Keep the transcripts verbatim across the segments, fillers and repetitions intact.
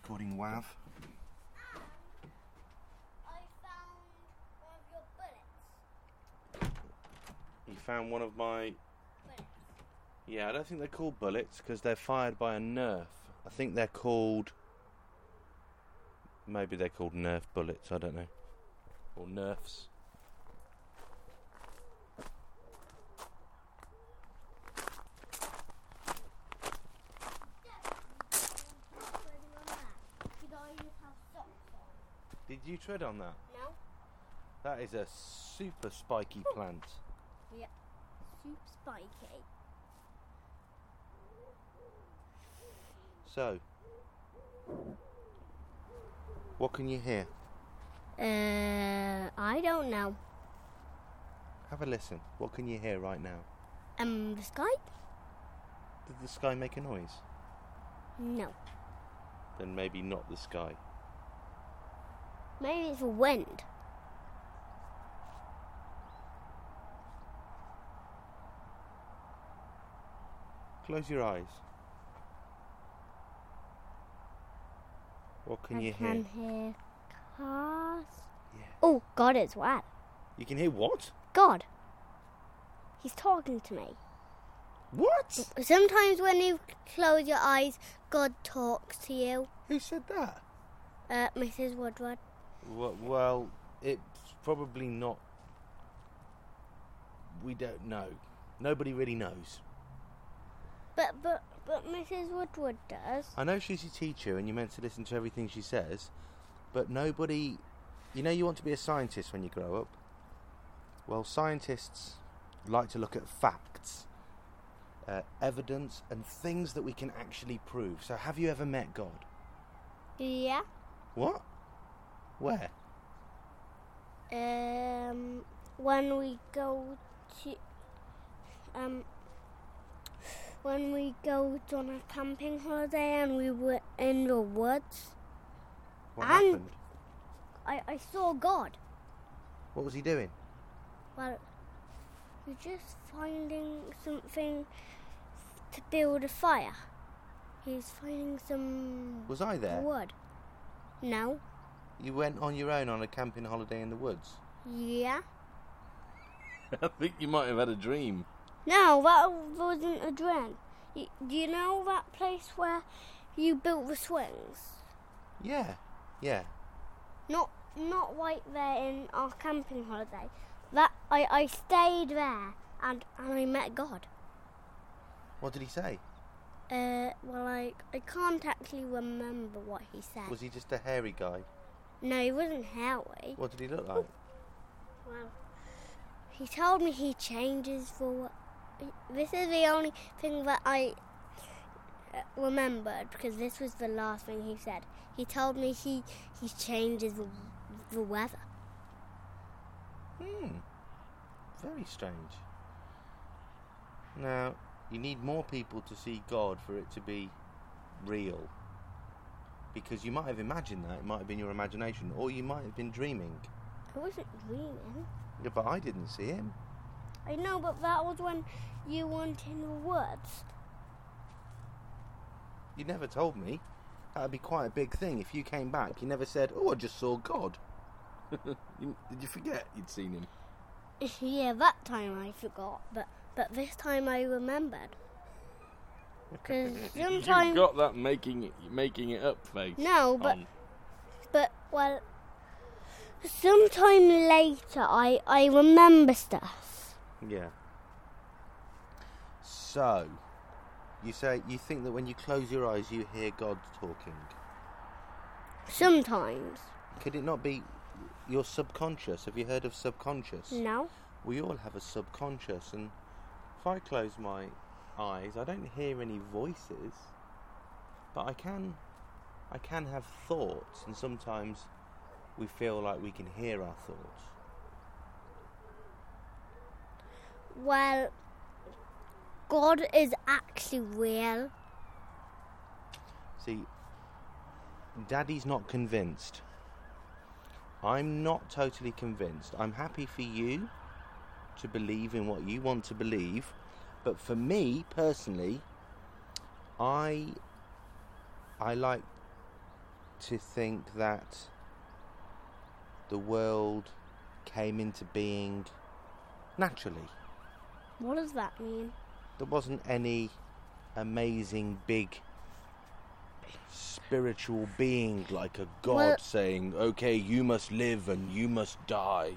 recording W A V. I found one of your bullets. You found one of my... Bullets. Yeah, I don't think they're called bullets because they're fired by a Nerf. I think they're called... Maybe they're called Nerf bullets, I don't know. Or Nerfs. Did you tread on that? No. That is a super spiky plant. Yeah. Super spiky. So, what can you hear? Uh, I don't know. Have a listen. What can you hear right now? Um, the sky? Did the sky make a noise? No. Then maybe not the sky. Maybe it's the wind. Close your eyes. What can I you can hear? hear cars. Yeah. Oh, God as well. You can hear what? God. He's talking to me. What? Sometimes when you close your eyes, God talks to you. Who said that? Uh, Missus Woodward. Well, well, it's probably not. We don't know. Nobody really knows. But, but, but Missus Woodward does. I know she's your teacher and you're meant to listen to everything she says, but nobody... You know you want to be a scientist when you grow up? Well, scientists like to look at facts, uh, evidence, and things that we can actually prove. So have you ever met God? Yeah. What? Where? Um, when we go to, um, when we go on a camping holiday and we were in the woods, What And- happened? I, I saw God. What was he doing? Well, we're just finding something to build a fire. He's finding some Was I there? wood. No. You went on your own on a camping holiday in the woods? Yeah. I think you might have had a dream. No, that wasn't a dream. You, do you know that place where you built the swings? Yeah, yeah. Not not right there in our camping holiday. That I, I stayed there and, and I met God. What did he say? Uh, well, I, I can't actually remember what he said. Was he just a hairy guy? No, he wasn't hairy. What did he look like? Well, he told me he changes for... This is the only thing that I uh, remembered, because this was the last thing he said. He told me he, he changes the, the weather. Hmm. Very strange. Now, you need more people to see God for it to be real. Because you might have imagined that, it might have been your imagination, or you might have been dreaming. I wasn't dreaming. Yeah, but I didn't see him. I know, but that was when you weren't in the woods. You never told me. That would be quite a big thing if you came back. You never said, oh, I just saw God. you, did you forget you'd seen him? Yeah, that time I forgot, but, but this time I remembered. Because sometimes... You've got that making it, making it up face. No, but... on. But, well... Sometime later I, I remember stuff. Yeah. So, you say you think that when you close your eyes you hear God talking. Sometimes. Could it not be your subconscious? Have you heard of subconscious? No. We all have a subconscious, and if I close my eyes, I don't hear any voices, but I can, I can have thoughts, and sometimes we feel like we can hear our thoughts. Well, God is actually real. See, Daddy's not convinced. I'm not totally convinced. I'm happy for you to believe in what you want to believe, but for me personally, I I like to think that the world came into being naturally. What does that mean? There wasn't any amazing big spiritual being like a god Well, saying, okay, you must live and you must die.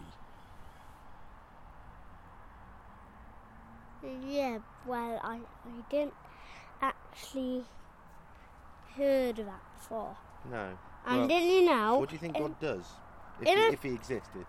Yeah, well, I, I didn't actually heard of that before. No. And Well, didn't you know? what do you think in- God does if in he, a- if he existed?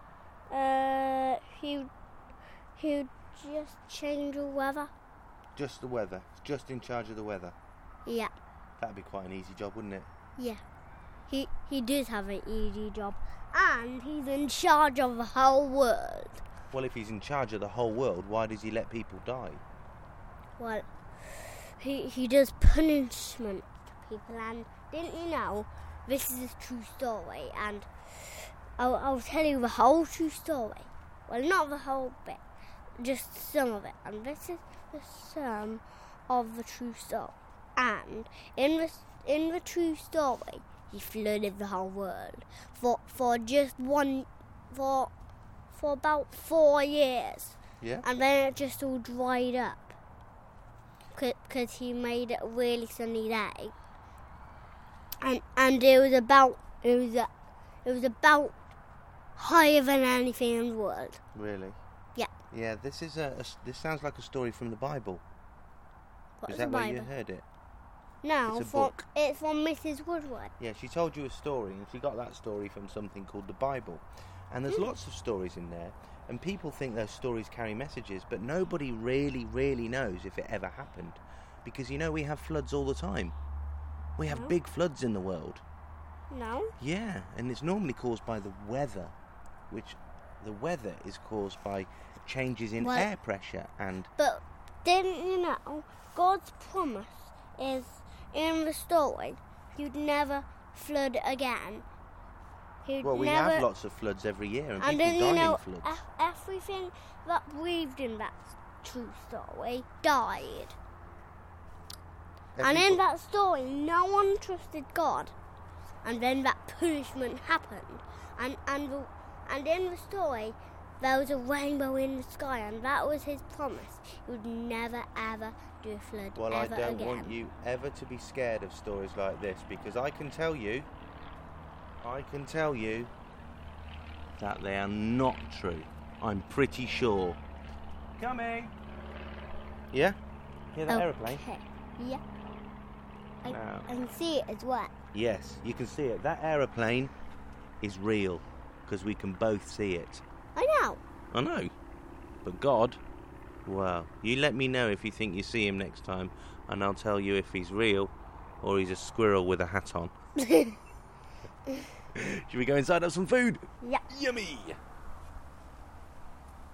Uh, he he would just change the weather. Just the weather. Just in charge of the weather. Yeah, That'd be quite an easy job, wouldn't it? yeah. He he does have an easy job, and he's in charge of the whole world. Well, if he's in charge of the whole world, why does he let people die? Well, he he does punishment to people, and didn't you know? This is a true story, and I'll, I'll tell you the whole true story. Well, not the whole bit, just some of it. And this is the sum of the true story. And in the in the true story, he flooded the whole world for for just one for for about four years, Yeah? and then it just all dried up because he made it a really sunny day. And and it was about it was a, it was about higher than anything in the world. Really? Yeah. Yeah, this is a, a s- this sounds like a story from the Bible. What is is that the where you Bible? heard it? No, It's a from, book. it's from Missus Woodward. Yeah, she told you a story, and she got that story from something called the Bible. And there's Mm. lots of stories in there, and people think those stories carry messages, but nobody really, really knows if it ever happened. Because, you know, we have floods all the time. We have No. big floods in the world. No? Yeah, and it's normally caused by the weather, which the weather is caused by changes in Well- air pressure and... But didn't you know God's promise is in the story he'd never flood again. He'd Well, we never, have lots of floods every year, and, and people then die you know in floods. ev- everything that breathed in that true story died. And in Everybo- that story, no one trusted God. And then that punishment happened. And and the, and in the story, there was a rainbow in the sky, and that was his promise. He would never ever do a flood Well, I ever don't again. want you ever to be scared of stories like this, because I can tell you, I can tell you that they are not true. I'm pretty sure. Coming. Yeah? Hear that aeroplane? Okay. Yeah. I, Now. I can see it as well. Yes, you can see it. That aeroplane is real, because we can both see it. I know. I know. But God, well, you let me know if you think you see him next time, and I'll tell you if he's real or he's a squirrel with a hat on. Should we go inside have some food? Yeah. Yummy!